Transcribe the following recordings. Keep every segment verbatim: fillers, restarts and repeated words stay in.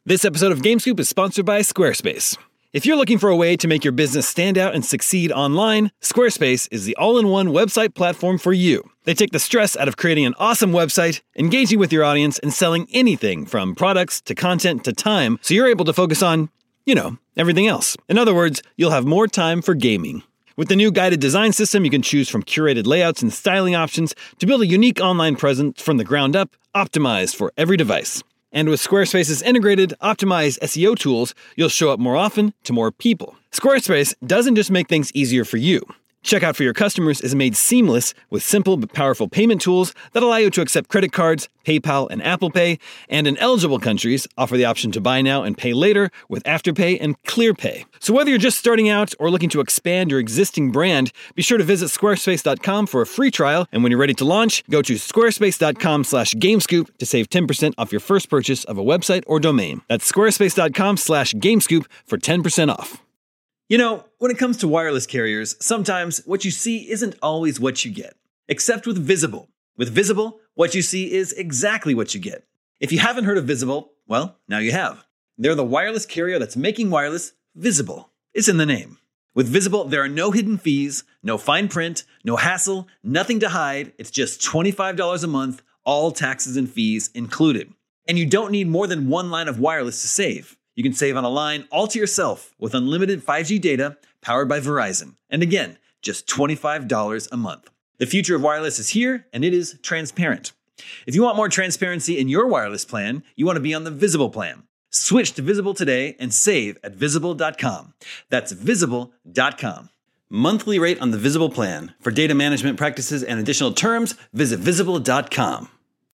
This episode of GameScoop is sponsored by Squarespace. If you're looking for a way to make your business stand out and succeed online, Squarespace is the all-in-one website platform for you. They take the stress out of creating an awesome website, engaging with your audience, and selling anything from products to content to time, so you're able to focus on, you know, everything else. In other words, you'll have more time for gaming. With the new guided design system, you can choose from curated layouts and styling options to build a unique online presence from the ground up, optimized for every device. And with Squarespace's integrated, optimized S E O tools, you'll show up more often to more people. Squarespace doesn't just make things easier for you. Checkout for your customers is made seamless with simple but powerful payment tools that allow you to accept credit cards, PayPal, and Apple Pay, and in eligible countries, offer the option to buy now and pay later with Afterpay and ClearPay. So whether you're just starting out or looking to expand your existing brand, be sure to visit squarespace dot com for a free trial, and when you're ready to launch, go to squarespace dot com slash gamescoop to save ten percent off your first purchase of a website or domain. That's squarespace dot com slash gamescoop for ten percent off. You know, when it comes to wireless carriers, sometimes what you see isn't always what you get. Except with Visible. With Visible, what you see is exactly what you get. If you haven't heard of Visible, well, now you have. They're the wireless carrier that's making wireless visible. It's in the name. With Visible, there are no hidden fees, no fine print, no hassle, nothing to hide. It's just twenty-five dollars a month, all taxes and fees included. And you don't need more than one line of wireless to save. You can save on a line all to yourself with unlimited five G data powered by Verizon. And again, just twenty-five dollars a month. The future of wireless is here, and it is transparent. If you want more transparency in your wireless plan, you want to be on the Visible plan. Switch to Visible today and save at visible dot com. That's visible dot com. Monthly rate on the Visible plan. For data management practices and additional terms, visit visible dot com.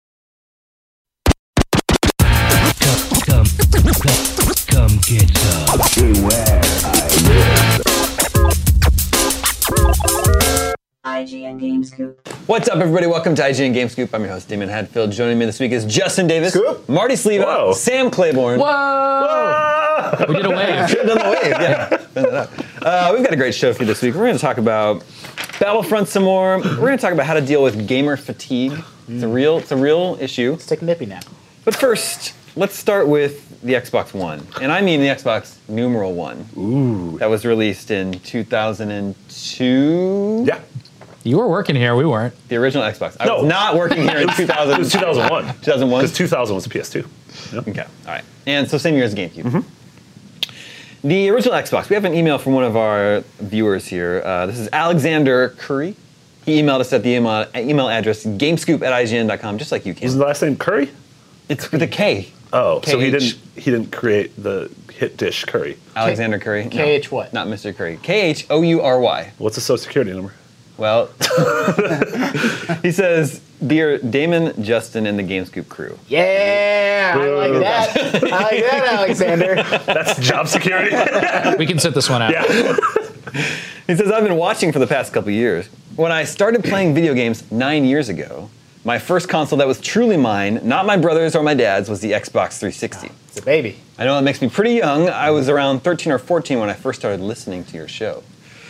Come, come, come get some. Beware, I live. I G N GameScoop. What's up, everybody? Welcome to I G N GameScoop. I'm your host, Damon Hadfield. Joining me this week is Justin Davis, Scoop. Marty Sleva, Whoa. Sam Claiborne. Whoa! Whoa! We did a wave. Should have done the wave, yeah. uh, we've got a great show for you this week. We're going to talk about Battlefront some more. We're going to talk about how to deal with gamer fatigue. Mm. It's a real, it's a real issue. Let's take a nippy nap. But first, let's start with the Xbox One. And I mean the Xbox numeral one. Ooh. That was released in two thousand two? Yeah. You were working here, we weren't. The original Xbox. I No. was not working here in two thousand. It was two thousand one. two thousand one? Because two thousand was the P S two. Yep. Okay, all right. And so same year as GameCube. Mm-hmm. The original Xbox, we have an email from one of our viewers here. Uh, this is Alexander Curry. He emailed us at the email, email address gamescoop at I G N dot com, just like you can. Was the last name Curry? It's with a K. Oh, so he K H. didn't he didn't create the hit dish Curry. Alexander Curry. No, K H what? Not Mister Curry. K H O U R Y. What's the social security number? Well, he says, "Dear Damon, Justin, and the GameScoop crew." Yeah, I like that. I like that, Alexander. That's job security. We can sit this one out. Yeah. He says, "I've been watching for the past couple years. When I started playing video games nine years ago, my first console that was truly mine, not my brother's or my dad's, was the Xbox three sixty. It's a baby. I know that makes me pretty young. I was around thirteen or fourteen when I first started listening to your show.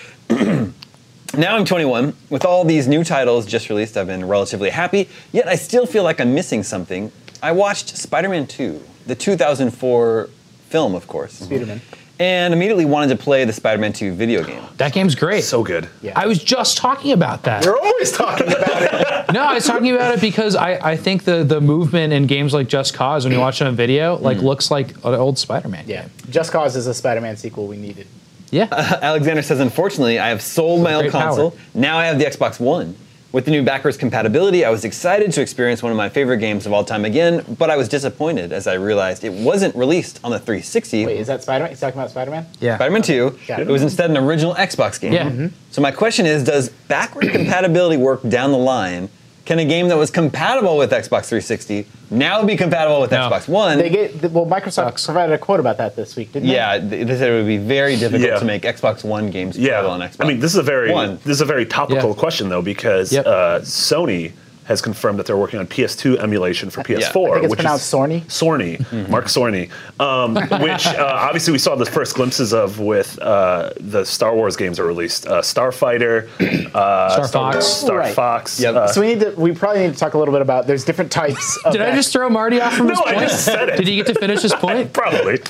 Now I'm twenty-one. With all these new titles just released, I've been relatively happy, yet I still feel like I'm missing something. I watched Spider-Man two, the two thousand four film, of course. Spider-Man. And immediately wanted to play the Spider-Man two video game. That game's great. So good. Yeah. I was just talking about that. We're always talking about it. No, I was talking about it because I, I think the, the movement in games like Just Cause, when you watch it on video, like looks like an old Spider-Man Yeah. game. Just Cause is a Spider-Man sequel we needed. Yeah. Alexander says, unfortunately, I have sold my old Great console. power. Now I have the Xbox One. With the new backwards compatibility, I was excited to experience one of my favorite games of all time again, but I was disappointed as I realized it wasn't released on the three sixty. Wait, is that Spider-Man? He's talking about Spider-Man? Yeah. Spider-Man two. Got it. It was instead an original Xbox game. Yeah. Mm-hmm. So my question is, does backward compatibility work down the line? Can a game that was compatible with Xbox three sixty now be compatible with No. Xbox One? They get well. Microsoft Sucks. provided a quote about that this week, didn't yeah, they they said it would be very difficult Yeah. to make Xbox One games Yeah. compatible on Xbox I mean, this is a very One. this is a very topical Yeah. question though, because Yep. uh, Sony has confirmed that they're working on P S two emulation for P S four. I think it's which pronounced is Sorny. Sorny, Mm-hmm. Mark Sorny, um, which uh, obviously we saw the first glimpses of with uh, the Star Wars games that were released. Uh, Starfighter, uh, Star Fox. Star Right. Fox. Yep. uh, So we need to. We probably need to talk a little bit about. There's different types. Of Did I back- just throw Marty off from his No, I point? just said it. Did he get to finish his point? Probably.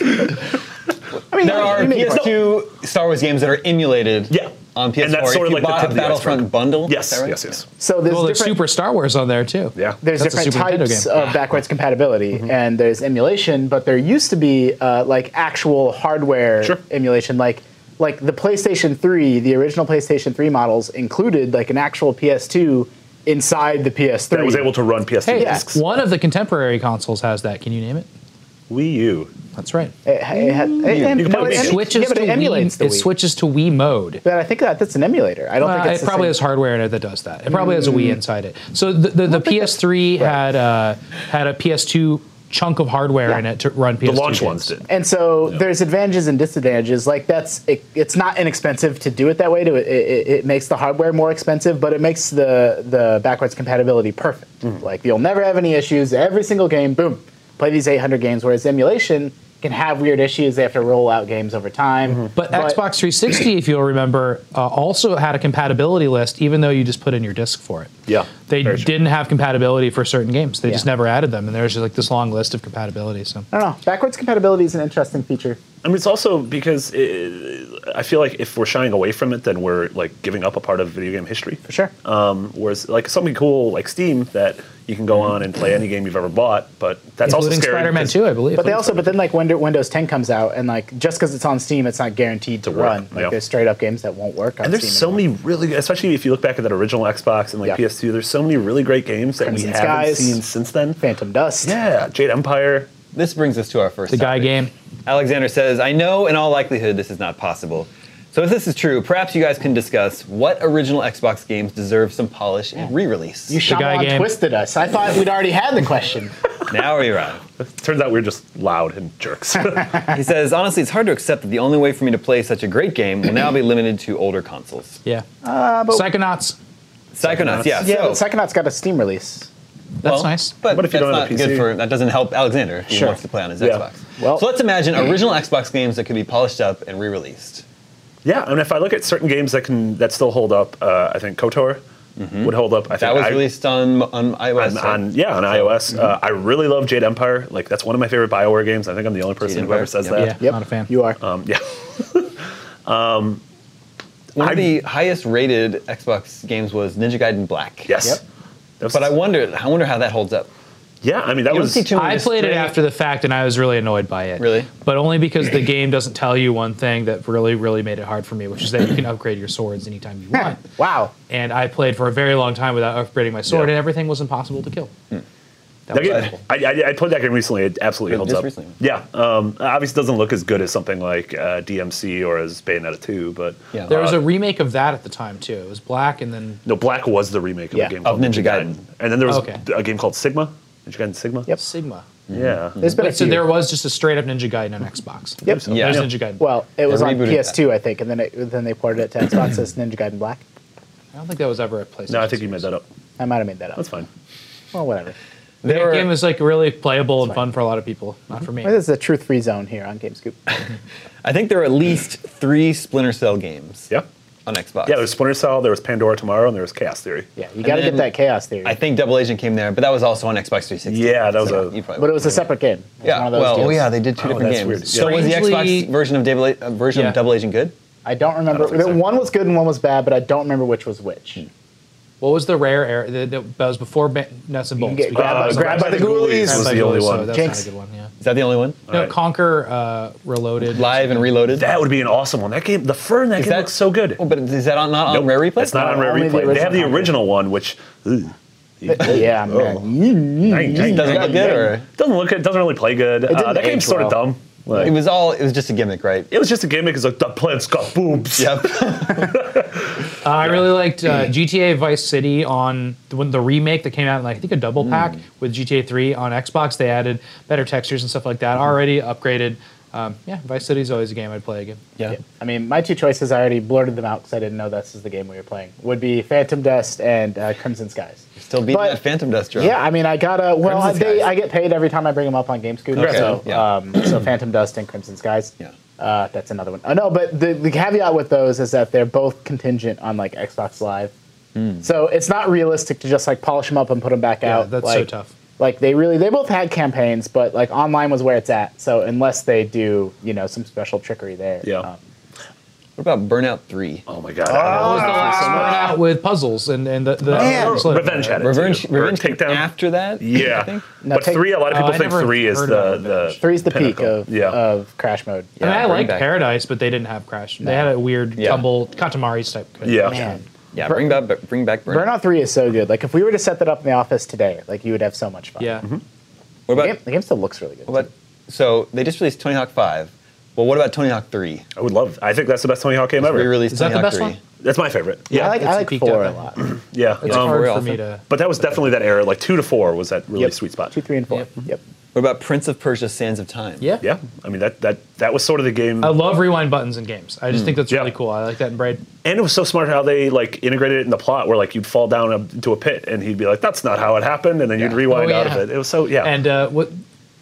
I mean, There you- are you make P a S point. two Star Wars games that are emulated Yeah. on P S four. And that's sort if of you like the bought tip a of the Battlefront iceberg. bundle. Yes, is that right? yes, yes. So there's Well, there's different. Super Star Wars on there too. Yeah. There's That's a different Super Nintendo types game. of backwards compatibility, and there's emulation, but there used to be uh, like actual hardware Sure. emulation, like like the PlayStation three, the original PlayStation three models included like an actual P S two inside the P S three. That was able to run P S two Hey, discs. one of the contemporary consoles has that. Can you name it? Wii U. That's right. It, it had, it, You can no, play it, Wii. em- Switches yeah, but to it emulates Wii. the It Wii. switches to Wii mode. But I think that that's an emulator. I don't Uh, think it's it the probably same. has hardware in it that does that. It probably has a Wii inside it. So the the, the P S three had uh, had a P S two chunk of hardware Yeah. in it to run P S The two launch games. ones did. And so there's advantages and disadvantages. Like that's it, it's not inexpensive to do it that way. To it, it, it makes the hardware more expensive, but it makes the the backwards compatibility perfect. Mm-hmm. Like you'll never have any issues. Every single game, boom, play these eight hundred games. Whereas emulation can have weird issues. They have to roll out games over time. Mm-hmm. But, Xbox three sixty, if you'll remember, uh, also had a compatibility list, even though you just put in your disc for it. Yeah. They very true. didn't have compatibility for certain games. They just Yeah. never added them, and there's just like this long list of compatibility. So I don't know. Backwards compatibility is an interesting feature. I mean, it's also because it, I feel like if we're shying away from it, then we're like giving up a part of video game history. For sure. Um, whereas like something cool like Steam that you can go on and play any game you've ever bought, but that's also including scary. Spider-Man because- two, I believe. But they also, but then like when Windows ten comes out, and like just because it's on Steam, it's not guaranteed to To work, run. Like yeah. there's straight up games that won't work on And there's Steam. so anymore. many really, especially if you look back at that original Xbox and like Yeah. P S two, there's so many really great games that Crimson we haven't Skies. seen since then. Phantom Dust. Yeah, Jade Empire. This brings us to our first the guy topic. game. Alexander says, I know in all likelihood this is not possible. So if this is true, perhaps you guys can discuss what original Xbox games deserve some polish and re-release. You guy Shyamalan game. twisted us. I thought we'd already had the question. Now we arrive. Turns out we're just loud and jerks. He says, honestly, it's hard to accept that the only way for me to play such a great game will now be limited to older consoles. Yeah. Uh, but Psychonauts. Psychonauts, yeah. yeah, so, but Psychonauts got a Steam release. That's well, nice. But What if you that's don't have a not P C? good for, that doesn't help Alexander if he Sure. wants to play on his Yeah. Xbox. Well- so let's imagine original Xbox games that could be polished up and re-released. Yeah, and if I look at certain games that can that still hold up, uh, I think KOTOR would hold up. I think That was I, released on, on iOS. on, right? on yeah on iOS. Uh, I really love Jade Empire. Like that's one of my favorite BioWare games. I think I'm the only person who Empire? ever says Yep. that. Yeah. Yep. Not a fan. You are. Um, yeah. One I- of the highest rated Xbox games was Ninja Gaiden Black. Yes. Yep. That was- But I wonder, I wonder how that holds up. yeah, I mean that You don't was see too many I played it stray- after the fact, and I was really annoyed by it. Really? But only because the game doesn't tell you one thing that really, really made it hard for me, which is that you can upgrade your swords anytime you want. Wow. And I played for a very long time without upgrading my sword, Yeah. and everything was impossible to kill. That That was game- terrible. I, I, I played that game recently. It absolutely holds Just up. recently? Yeah. Um, obviously, doesn't look as good as something like uh, D M C or as Bayonetta two, but Yeah. There was uh, a remake of that at the time too. It was black, and then no, Black was the remake of Yeah. a game Of called Ninja Gaiden. and then there was Okay. a game called Sigma. Ninja Gaiden Sigma. Yep. Sigma. Yeah. There's been a Wait, so few. there was just a straight up Ninja Gaiden on Xbox. Yep. Yeah. There's Yeah. Ninja Gaiden. Well, it was on rebooted P S two, I think, and then it, then they ported it to Xbox as Ninja Gaiden Black. I don't think that was ever a PlayStation. No, I think you made that up. I might have made that up. That's fine. Well, whatever. That There were- game was like really playable and fun for a lot of people, not for me. This is a truth-free zone here on GameScoop. I think there are at least three Splinter Cell games Yeah. on Xbox. Yeah, there's Splinter Cell, there was Pandora Tomorrow, and there was Chaos Theory. Yeah, you got to then get that Chaos Theory. I think Double Agent came there, but that was also on Xbox three sixty. Yeah, that was So a- you probably but it was a separate game. It was yeah. one of those Well, oh deals. yeah, they did two Oh, different that's games. weird. So was the Strangely- Xbox version of Double A- uh, version Yeah. of Double Agent good? I don't remember. I don't think so. One was good and one was bad, but I don't remember which was which. What was the rare era? The, the, that was before ba- Nuts and You Bolts. can get We grabbed got by, those grabbed by the Ghoulies ghoulies. was by the only Ghoulies, so one. That's Jinx. not a good one. Yeah. Is that the only one? No, Alright. Conquer uh, Reloaded. Live and Reloaded. That would be an awesome one. That game, the fur in that Is game that- looks so good. Oh, but is that on, not on Nope, Rare Replay? It's not on No, Rare only the Replay. They have the original original one, which ugh, Yeah, man. It doesn't look good, or doesn't look good. Doesn't really play good. didn't Uh, that game's age sort of well. dumb. Like, it was all it was just a gimmick, right? it was just a gimmick. It's like the plant's got boobs. Yep. Uh, I really liked uh, G T A Vice City on the, when the remake that came out in like I think a double pack with G T A three on Xbox. They added better textures and stuff like that. Already upgraded Um, yeah, Vice City's always a game I'd play again. Yeah. Yeah. I mean, my two choices, I already blurted them out because I didn't know this is the game we were playing, would be Phantom Dust and uh, Crimson Skies. Still beating But- that Phantom Dust drum. Yeah, I mean, I gotta. Well, Crimson they, Skies. I get paid every time I bring them up on GameScoot. Okay, So, yeah. um, so Phantom Dust and Crimson Skies. Yeah. Uh, that's another one. Uh, no, but the, the caveat with those is that they're both contingent on like Xbox Live. So it's not realistic to just like polish them up and put them back Yeah, out. that's so like, tough. Like they really, they both had campaigns, but like online was where it's at. So unless they do, you know, some special trickery there. Yeah. um, What about Burnout three? Oh my god. That was the last one out with puzzles and, and the, the Man. so- Revenge had it. Revenge, too. Or Revenge came Takedown. after that? I Yeah. think? No, but take- three, a lot of Oh, people I think never three is heard the, of the Three's the peak pinnacle. of Yeah. of Crash mode. I mean, I bring like back- Paradise, but they didn't have Crash. They had a weird Yeah. tumble Katamari's type. Yeah. Man. Yeah, bring back, bring back Burnout. Burnout three is so good. Like if we were to set that up in the office today, like you would have so much fun. Yeah. What The about, game, the game still looks really good. what about, so they just released Tony Hawk five. Well, what about Tony Hawk three? I would love. I think that's the best Tony Hawk game ever. Re-released Is that Tony the Hawk best three. one? That's my favorite. I like, it's I a like peak four out a lot. Yeah. It's Um, hard for for also. me to. but that was definitely that era. Like two to four was that really Yep. sweet spot. Two, three, and four. Yep. Yep. What about Prince of Persia: Sands of Time? Yeah. Yeah. I mean that that that was sort of the game. I love rewind buttons in games. I just think that's Yeah. really cool. I like that in Braid. And it was so smart how they like integrated it in the plot, where like you'd fall down a, into a pit, and he'd be like, "That's not how it happened," and then you'd Yeah. rewind Oh, out of yeah. it. It was so yeah. And uh, what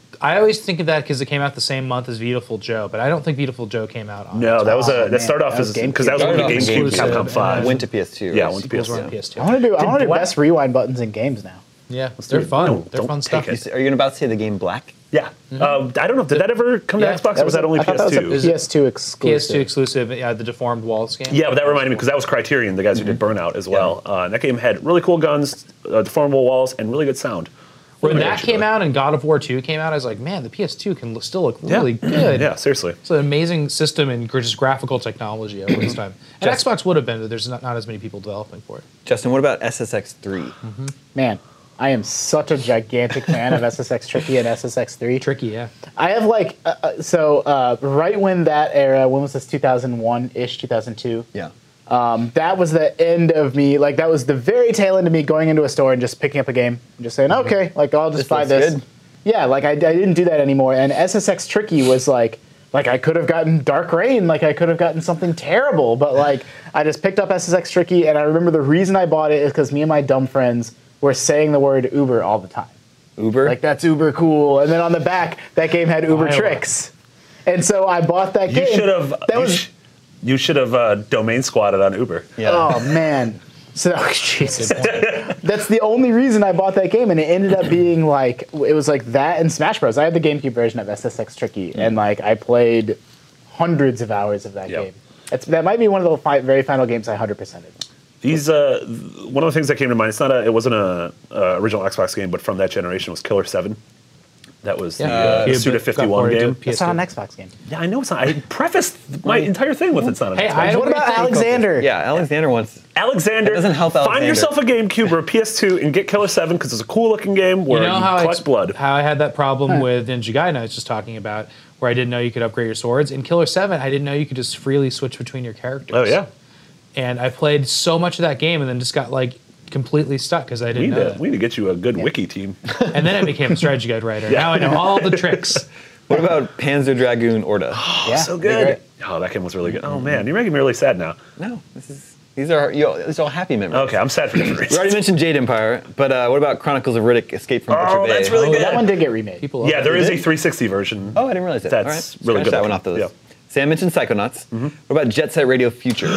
I always think of that because it came out the same month as Beautiful Joe, but I don't think Beautiful Joe came out on. no, that was a Oh, that man. started off That was as GameCube. because that was one of the Started off GameCube exclusive, Capcom and Five. then Went to P S two. Yeah, right? went to Sequels P S were two. on P S two. I want to do. I want to do what? best rewind buttons in games now. Yeah, do they're it. fun. No, they're don't fun take stuff. it. You s- Are you about to say the game Black? Yeah. Um, I don't know. Did that ever come Yeah. to Xbox, or was that only I P thought S that two? was a P S two exclusive. P S two exclusive. Yeah, the Deformed Walls game. Yeah, but that reminded me because that was Criterion, the guys who did Burnout as well. Uh, and that game had really cool guns, uh, deformable walls, and really good sound. When Really that good, came actually. out and God of War two came out, I was like, man, the P S two can look, still look really good. Yeah, seriously. It's an amazing system and gr- just graphical technology at this time. And Just- Xbox would have been, but there's not, not as many people developing for it. Justin, what about S S X three? Man, I am such a gigantic fan of S S X Tricky and S S X three. Tricky, yeah. I have like uh, uh, so uh, right when that era. When was this? two thousand one ish, two thousand two. Yeah. Um, that was the end of me. Like that was the very tail end of me going into a store and just picking up a game and just saying, okay, like I'll just This buy looks this. good. Yeah, like I, I didn't do that anymore. And S S X Tricky was like, like I could have gotten Dark Rain, like I could have gotten something terrible, but like I just picked up S S X Tricky, and I remember the reason I bought it is because me and my dumb friends were saying the word Uber all the time. Uber? Like that's uber cool. And then on the back, that game had Uber Iowa. tricks. And so I bought that You game. should have. That you, was. sh- you should have uh, domain squatted on Uber. yeah. Oh man. So Jesus. That's the only reason I bought that game, and it ended up being like it was like that and Smash Bros. I had the GameCube version of S S X Tricky, and like I played hundreds of hours of that Yep. game. It's, that might be one of the fi- very final games I one hundred percented. These uh, th- one of the things that came to mind. It's not a. It wasn't a uh, original Xbox game, but from that generation was Killer Seven. That was the uh, Cube Suda that got fifty-one ported to game. P S It's two. not an Xbox game. Yeah, I know it's not. I prefaced my entire thing with it's not an Hey, Xbox. I don't What about think- Alexander? Yeah, Alexander wants. Alexander, That doesn't help find Alexander. yourself a GameCube or a P S two and get Killer Seven because it's a cool looking game where You you, know how I, collect ex- blood. how I had that problem with Ninja Gaiden I was just talking about, where I didn't know you could upgrade your swords. In Killer seven, I didn't know you could just freely switch between your characters. Oh yeah, And I played so much of that game and then just got like completely stuck because I we didn't need know to that. we need to get you a good wiki team. And then I became a strategy guide writer. Now I know all the tricks. What about Panzer Dragoon Orta? Yeah, so they're good. great. Oh, that game was really good. Oh man, you're making me really sad now. No, this is. These are you know, these are all happy memories. Okay, I'm sad for different We reasons. already mentioned Jade Empire, but uh, what about Chronicles of Riddick: Escape from Butcher Oh, Bay? that's really Oh, good. That one did get remade. People love Yeah, that. there is a did? three sixty version. Oh, I didn't realize that. That's All right. really Scratch good that one looking. off the list. Yeah. Sam mentioned Psychonauts. What about Jet Set Radio Future?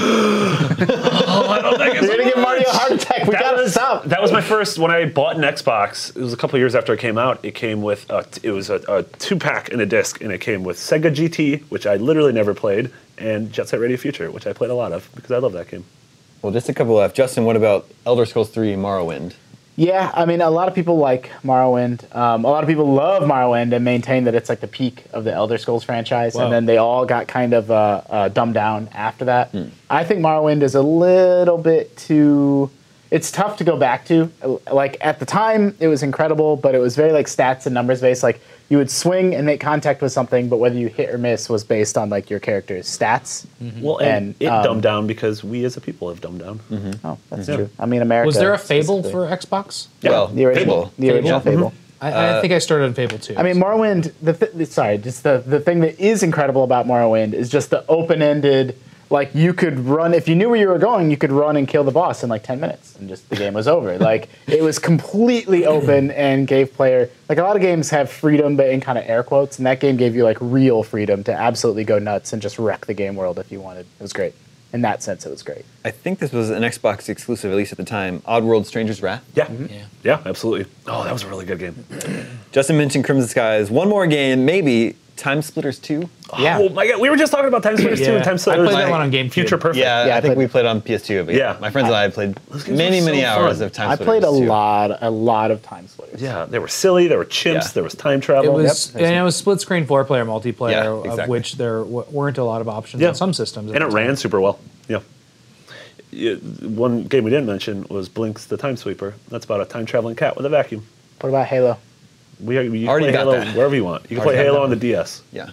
You're gonna give Mario a heart attack. We That gotta was, stop. that was my first when I bought an Xbox. It was a couple years after it came out. It came with a, it was a, a two pack and a disc, and it came with Sega G T, which I literally never played, and Jet Set Radio Future, which I played a lot of because I love that game. Well, just a couple left. Justin, what about Elder Scrolls three: Morrowind? Yeah, I mean, a lot of people like Morrowind. Um, a lot of people love Morrowind and maintain that it's like the peak of the Elder Scrolls franchise, Wow. and then they all got kind of uh, uh, dumbed down after that. Hmm. I think Morrowind is a little bit too. It's tough to go back to. Like at the time, it was incredible, but it was very like stats and numbers based. Like you would swing and make contact with something, but whether you hit or miss was based on like your character's stats. Well, and, And, it um, dumbed down because we as a people have dumbed down. Oh, that's Yeah. true. I mean, America. Was there a Fable specifically. for Xbox? Well, the original? Fable. The original Fable? Fable. I, I think I started on Fable two. I mean, Morrowind. The th- sorry, just the the thing that is incredible about Morrowind is just the open-ended. Like you could run if you knew where you were going, you could run and kill the boss in like ten minutes, and just the game was over. Like it was completely open and gave player like a lot of games have freedom, but in kind of air quotes, and that game gave you like real freedom to absolutely go nuts and just wreck the game world if you wanted. It was great. In that sense, it was great. I think this was an Xbox exclusive, at least at the time. Oddworld Stranger's Wrath. Yeah. Yeah. Yeah, absolutely. Oh, that was a really good game. Justin mentioned Crimson Skies. One more game, maybe Time Splitters two. Yeah. Oh my god, we were just talking about Time Splitters two and Time I Splitters. played that one on GameCube. Future Perfect. Yeah, Yeah, I I think played- we played on P S two. But yeah, Yeah. my friends and I played games many, were many so hours fun. of Time I Splitters played a two. lot, a lot of time splitters. Yeah, they were silly. They were chimps. Yeah. There was time It travel. was, Yep. and it was split screen four player multiplayer, Yeah, of exactly. which there w- weren't a lot of options Yeah. on some systems. at and the it time. ran super well. Yeah. Yeah, one game we didn't mention was Blinks the Time Sweeper. That's about a time traveling cat with a vacuum. What about Halo? We are, you can Already play got Halo that. wherever you want. You can Already play got Halo that on the one. D S. Yeah.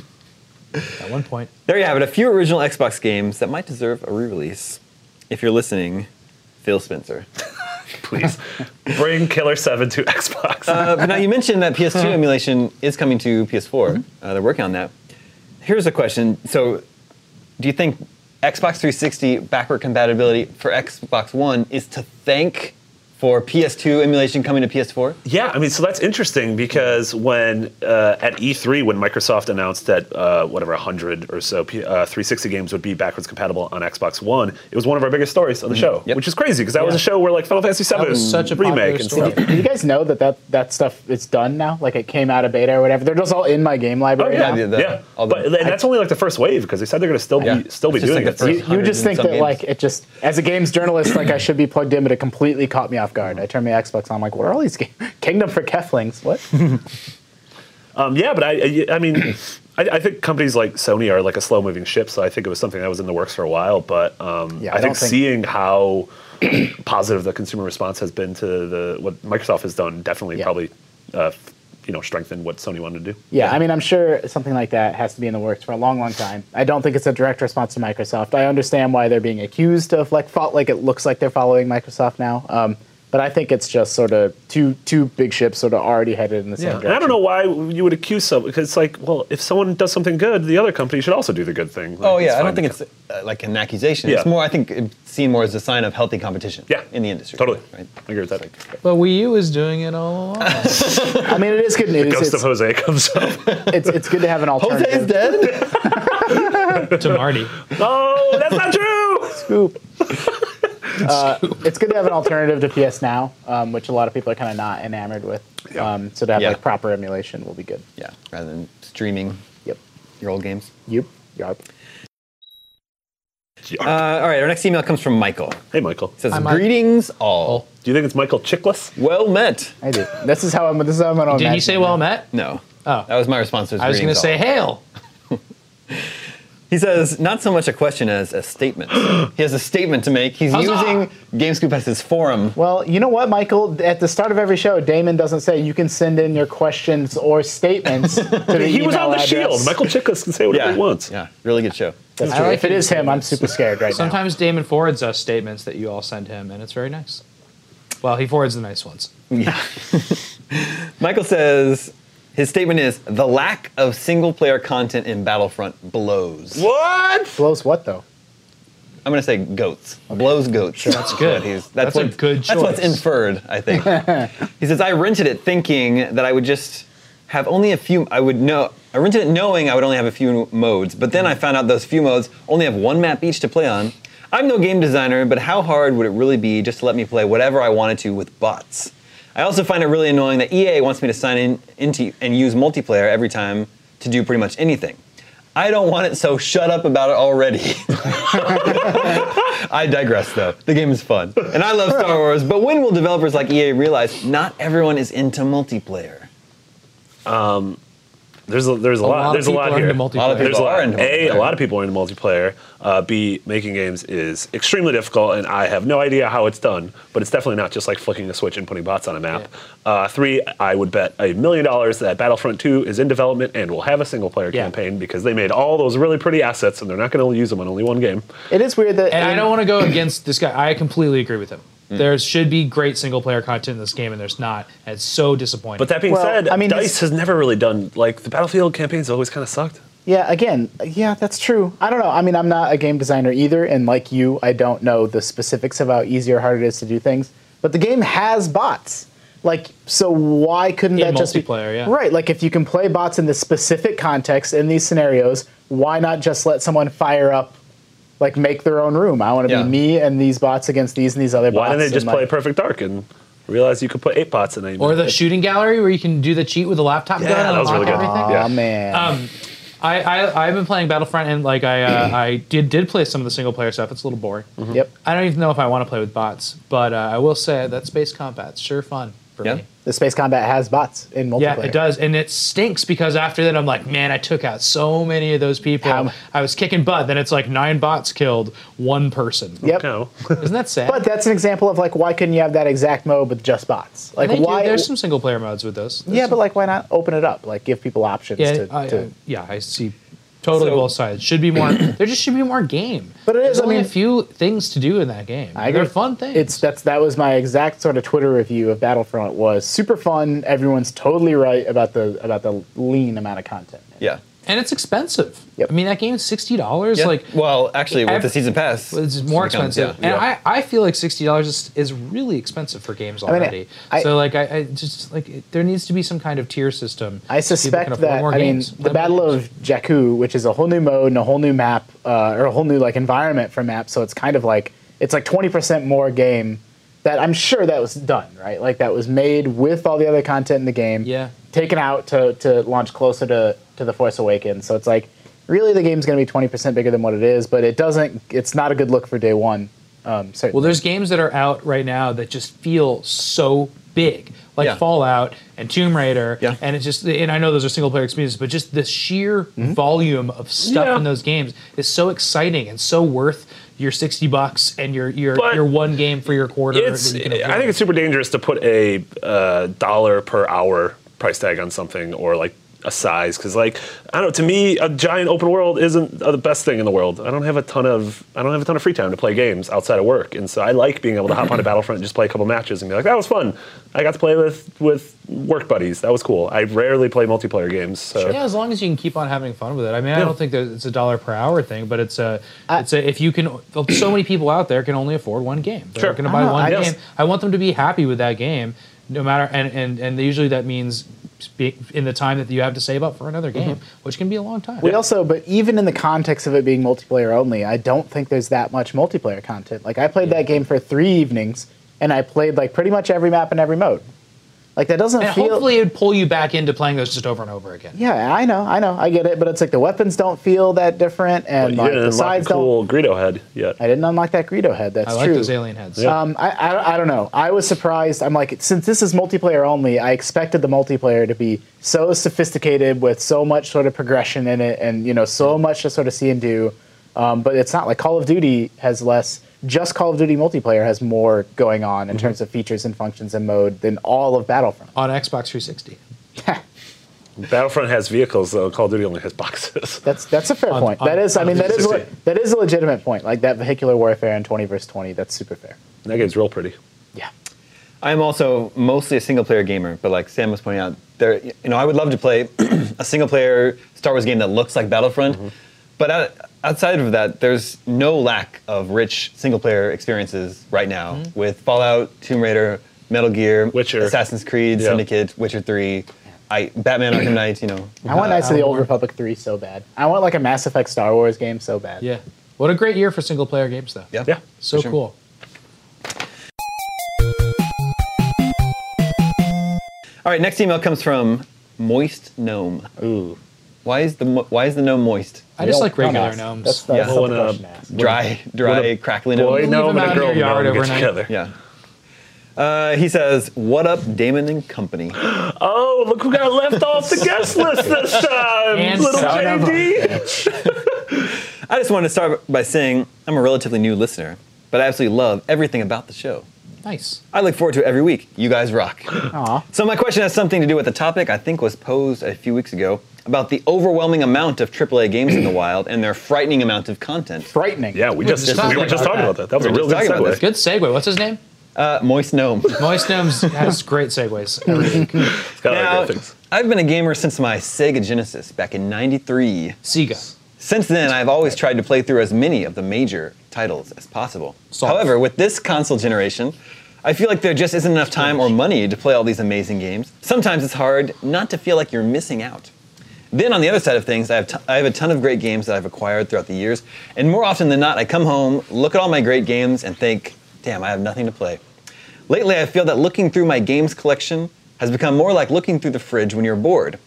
At one point. There you have it. A few original Xbox games that might deserve a re-release. If you're listening, Phil Spencer. Please bring Killer seven to Xbox. Uh, but now you mentioned that P S two emulation is coming to P S four. Uh, they're working on that. Here's a question. So, do you think Xbox three sixty backward compatibility for Xbox One is to thank for P S two emulation coming to P S four? Yeah, I mean, so that's interesting because when uh, at E three, when Microsoft announced that uh, whatever one hundred or so P- uh, three sixty games would be backwards compatible on Xbox One, it was one of our biggest stories on the show, Yep. which is crazy because that was Yeah. a show where like Final Fantasy seven was such a popular remake and story. stuff. Did you guys know that, that that stuff is done now? Like it came out of beta or whatever. They're just all in my game Oh library yeah, now. the- the- yeah. all the- But and that's only like the first wave because they said they're going to still Yeah. be still be It's just doing like it. the You, first you just hundred and think some that games. like it just as a games journalist, like I should be plugged in, but it completely caught me off guard. I turned my Xbox on, I'm like, what are all these games? Kingdom for Keflings? What? Um, yeah, but I, I, I mean, I, I think companies like Sony are like a slow-moving ship, so I think it was something that was in the works for a while. But um, Yeah, I, I think don't think- seeing how positive the consumer response has been to the what Microsoft has done definitely Yeah. probably, uh, you know, strengthened what Sony wanted to do. Yeah, I mean, I'm sure something like that has to be in the works for a long, long time. I don't think it's a direct response to Microsoft. I understand why they're being accused of like, fo- like it looks like they're following Microsoft now. Um, but I think it's just sort of two two big ships sort of already headed in the same Yeah, direction. and I don't know why you would accuse someone because it's like, well, if someone does something good, the other company should also do the good thing. Like, Oh yeah, I fine don't think to- it's uh, like an accusation. Yeah. It's more, I think, it's seen more as a sign of healthy competition. Yeah. in the industry. totally. Right. I agree with that. But Wii U is doing it all along. I mean, it is good news. Ghost It's, of Jose comes up. it's, it's good to have an Jose's alternative. dead. to Marty. Oh, that's not true. Scoop. Uh, it's good to have an alternative to P S Now, um, which a lot of people are kind of not enamored with. Yeah. Um, so to have Yeah. like proper emulation will be good. Yeah, rather than streaming Yep. your old games. Yep. Yep. Uh, all right, our next email comes from Michael. Hey, Michael. It says, Hi, Mike. greetings all. Do you think it's Michael Chickless? Well met. I do. This is how I'm. This is how I'm gonna. Did he imagine say it. well met? No. Oh. That was my response to his I was going to greetings say all. hail. He says, not so much a question as a statement. He has a statement to make. He's Huzzah! using GameScoop as his forum. Well, you know what, Michael? At the start of every show, Damon doesn't say you can send in your questions or statements to the He was email on the address. Shield. Michael Chickless can say whatever Yeah, he wants. yeah, really good show. That's I true. like If it it. is him, I'm super scared right Sometimes Damon forwards us statements that you all send him, and it's very nice. Well, he forwards the nice ones. Michael says, his statement is, the lack of single-player content in Battlefront blows. What? now. Blows what though? I'm going to say goats. Blows goats. That's good. He's, That's a what- good That's what's choice. inferred, I think. He says, I rented it thinking that I would just have only a few, I would know, I rented it knowing I would only have a few modes, but then I found out those few modes only have one map each to play on. I'm no game designer, but how hard would it really be just to let me play whatever I wanted to with bots? I also find it really annoying that E A wants me to sign in into and use multiplayer every time to do pretty much anything. I don't want it, so shut up about it already. I digress, though. The game is fun. And I love Star Wars, but when will developers like E A realize not everyone is into multiplayer? There's a, there's a, lot, lot of There's a lot people are here. into multiplayer. A lot of There's a people lot. are into A, a multiplayer. lot of people are into multiplayer. Uh, B, making games is extremely difficult, and I have no idea how it's done. But it's definitely not just like flicking a switch and putting bots on a map. Uh, three, I would bet a million dollars that Battlefront two is in development and will have a single player Yeah. campaign because they made all those really pretty assets, and they're not going to use them on only one game. It is weird that And I in- don't want to go against this guy. I completely agree with him. There should be great single player content in this game, and there's not. And it's so disappointing. But that being Well, said, I mean, DICE this- has never really done, like, the Battlefield campaigns always kind of sucked. Yeah, again, yeah, that's true. I don't know. I mean, I'm not a game designer either, and like you, I don't know the specifics of how easy or hard it is to do things. But the game has bots. Like, so why couldn't In that just be multiplayer, yeah. right? Like, if you can play bots in this specific context in these scenarios, why not just let someone fire up, like, make their own room? I want to Yeah. be me and these bots against these and these other Why bots. didn't they just and, play like, Perfect Dark and realize you could put eight bots in it? or the shooting gallery where you can do the cheat with the laptop Yeah, gun and that was unlock really good. everything. Yeah. Oh man. Um, I, I I've been playing Battlefront and like I uh, I did did play some of the single player stuff. It's a little boring. Yep. I don't even know if I want to play with bots, but uh, I will say that space combat's sure fun for Yeah. me. The space combat has bots in multiplayer. Yeah, it does, and it stinks because after that I'm like, man, I took out so many of those people. How- I was kicking butt. Then it's like nine bots killed one person. Yep. No. Isn't that sad? But that's an example of like, why couldn't you have that exact mode with just bots? Like, They do. why? There's some single player modes with those. There's yeah, some- but like, why not open it up? Like, give people options yeah, to. I, to I- yeah, I see. Totally So- both sides. Should be more. There just should be more game. But it is, There's I only mean- a few things to do in that game. I They're agree. fun things. It's that's that was my exact sort of Twitter review of Battlefront. Was super fun. Everyone's totally right about the about the lean amount of content. Yeah. and it's expensive. Yep. I mean, that game is sixty dollars. Yeah. Like, well, actually, with ev- the season pass, it's more it becomes- expensive, yeah. and I, I feel like sixty dollars is, is really expensive for games mean, already. I- so like I, I just like it, there needs to be some kind of tier system. I so people can suspect afford that more I mean games, the play more Battle games. of Jakku, which is a whole new mode and a whole new map, uh, or a whole new like environment for map. So it's kind of like it's like twenty percent more game. That I'm sure that was done right. Like that was made with all the other content in the game. Yeah. Taken out to to launch closer to to the Force Awakens. So it's like really the game's going to be twenty percent bigger than what it is, but it doesn't. It's not a good look for day one. Um, certainly. Well, there's games that are out right now that just feel so big, like Yeah. Fallout and Tomb Raider, Yeah. and it's just. And I know those are single player experiences, but just the sheer volume of stuff Yeah. in those games is so exciting and so worth your sixty bucks and your your But your one game for your quarter. It's, that you can I afford. think it's super dangerous to put a uh, dollar per hour price tag on something or like a size because like I don't know, to me a giant open world isn't uh, the best thing in the world. I don't have a ton of I don't have a ton of free time to play games outside of work, and so I like being able to hop on a Battlefront and just play a couple matches and be like, that was fun. I got to play with with work buddies. That was cool. I rarely play multiplayer games. So. Yeah, as long as you can keep on having fun with it. I mean, I Yeah. don't think that it's a dollar per hour thing, but it's a, it's a if you can. So many people out there can only afford one game. They're Sure. going to buy I know, one I game. just- I want them to be happy with that game, no matter. And and and usually that means spe- in the time that you have to save up for another game, which can be a long time. We also, but even in the context of it being multiplayer only, I don't think there's that much multiplayer content. Like I played that game for three evenings, and I played like pretty much every map and every mode. Like that doesn't And feel. hopefully it'd pull you back into playing those just over and over again. Yeah, I know, I know, I get it, but it's like the weapons don't feel that different, and You like didn't the unlock a sides cool don't. Greedo head yet. I didn't unlock that Greedo head. That's I like true. those alien heads. Yeah. Um, I, I, I don't know. I was surprised. I'm like, since this is multiplayer only, I expected the multiplayer to be so sophisticated with so much sort of progression in it, and you know, so much to sort of see and do. Um, but it's not like Call of Duty has less. Just Call of Duty multiplayer has more going on in Mm-hmm. terms of features and functions and mode than all of Battlefront. On Xbox three sixty. Battlefront has vehicles though. Call of Duty only has boxes. That's that's a fair On- point. on- that is, I on mean, that is three le- that is a legitimate point. Like that vehicular warfare in twenty versus twenty. That's super fair. That game's real pretty. Yeah. I'm also mostly a single player gamer, but like Sam was pointing out, there, you know, I would love to play a single player Star Wars game that looks like Battlefront, but out, outside of that, there's no lack of rich single player experiences right now with Fallout, Tomb Raider, Metal Gear, Witcher. Assassin's Creed, Yeah. Syndicate, Witcher three, I, Batman Arkham Knight, you know. I want Knights of the Old War. Republic three so bad. I want like a Mass Effect Star Wars game so bad. Yeah. What a great year for single player games, though. Yeah. Yeah. So For sure. cool. All right, next email comes from Moist Gnome. Ooh. Why is the mo- why is the gnome moist? I just Don't- like regular don't ask. gnomes. That's, that's Yeah. not Well, the when, uh, question to ask. Dry, dry, a crackly Boy, gnome. no, leave 'em and out a in girl your yard gnome get overnight. together. Yeah. Uh, he says, "What up, Damon and Company?" Oh, look who got left off the guest list this time. And Little son of J D. I just wanted to start by saying I'm a relatively new listener, but I absolutely love everything about the show. Nice. I look forward to it every week. You guys rock. Aw. So my question has something to do with the topic I think was posed a few weeks ago about the overwhelming amount of triple A games in the wild and their frightening amount of content. Frightening. Yeah, we We're just, just we talking were just about talking that. about that. That was We a were real just good talking about segue. Good segue. What's his name? Uh, Moist Gnome. Moist Gnomes has great segues every week. It's got Now, other great things. I've been a gamer since my Sega Genesis back in ninety-three. Sega. Since then, I've always tried to play through as many of the major titles as possible. Solve. However, with this console generation, I feel like there just isn't enough time or money to play all these amazing games. Sometimes it's hard not to feel like you're missing out. Then on the other side of things, I have, t- I have a ton of great games that I've acquired throughout the years, and more often than not, I come home, look at all my great games, and think, damn, I have nothing to play. Lately, I feel that looking through my games collection has become more like looking through the fridge when you're bored.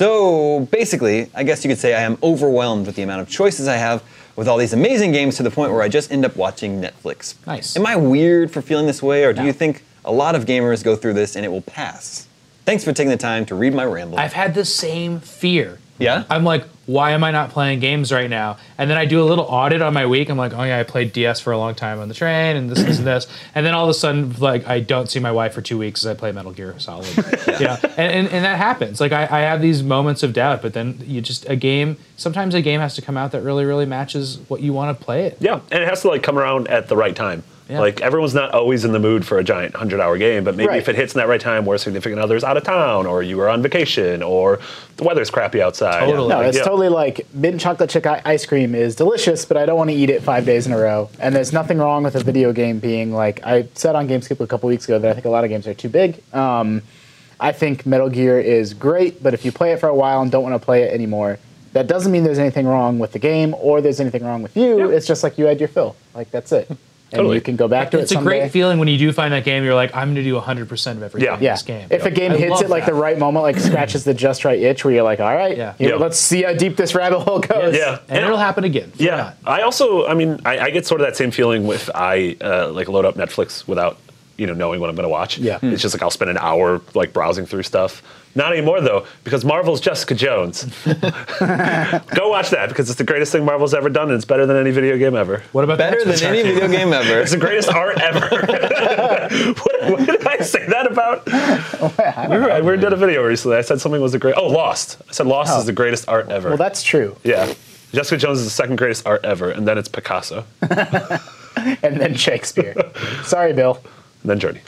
So basically, I guess you could say I am overwhelmed with the amount of choices I have with all these amazing games to the point where I just end up watching Netflix. Nice. Am I weird for feeling this way, or do No. you think a lot of gamers go through this and it will pass? Thanks for taking the time to read my ramble. I've had the same fear. Yeah? I'm like, why am I not playing games right now? And then I do a little audit on my week. I'm like, oh yeah, I played D S for a long time on the train, and this, this, and this. And then all of a sudden, like, I don't see my wife for two weeks as I play Metal Gear Solid. You know? and, and and that happens. Like, I, I have these moments of doubt, but then you just a game. Sometimes a game has to come out that really, really matches what you want to play it. Yeah, and it has to like come around at the right time. Yeah. Like everyone's not always in the mood for a giant hundred-hour game, but maybe Right. if it hits in that right time, where a significant other's out of town, or you are on vacation, or the weather's crappy outside. Totally. No, it's Yeah. totally like mint chocolate chip i- ice cream is delicious, but I don't want to eat it five days in a row. And there's nothing wrong with a video game being like, I said on GameScoop a couple weeks ago that I think a lot of games are too big. Um, I think Metal Gear is great, but if you play it for a while and don't want to play it anymore, that doesn't mean there's anything wrong with the game or there's anything wrong with you. Yeah. It's just like you had your fill. Like, that's it. And Totally. you can go back to It's it a someday. great feeling when you do find that game. You're like, I'm going to do one hundred percent of everything Yeah. in Yeah. this game. If a game I hits love it like that. the right moment, like scratches the just right itch, where you're like, all right, Yeah. here, Yeah. let's see how deep this rabbit hole goes. Yeah, and it'll happen again. Why Yeah, not? I also, I mean, I, I get sort of that same feeling with I uh, like load up Netflix without, you know, knowing what I'm going to watch. Yeah. It's just like I'll spend an hour like browsing through stuff. Not anymore though, because Marvel's Jessica Jones. Go watch that because it's the greatest thing Marvel's ever done, and it's better than any video game ever. What about Better the than any video game ever. It's the greatest art ever. what, what did I say that about? we, were, we did a video recently. I said something was the great. Oh, Lost. I said Lost Oh. is the greatest art ever. Well, that's true. yeah. Jessica Jones is the second greatest art ever, and then it's Picasso, And then Shakespeare. Sorry, Bill. and then Journey.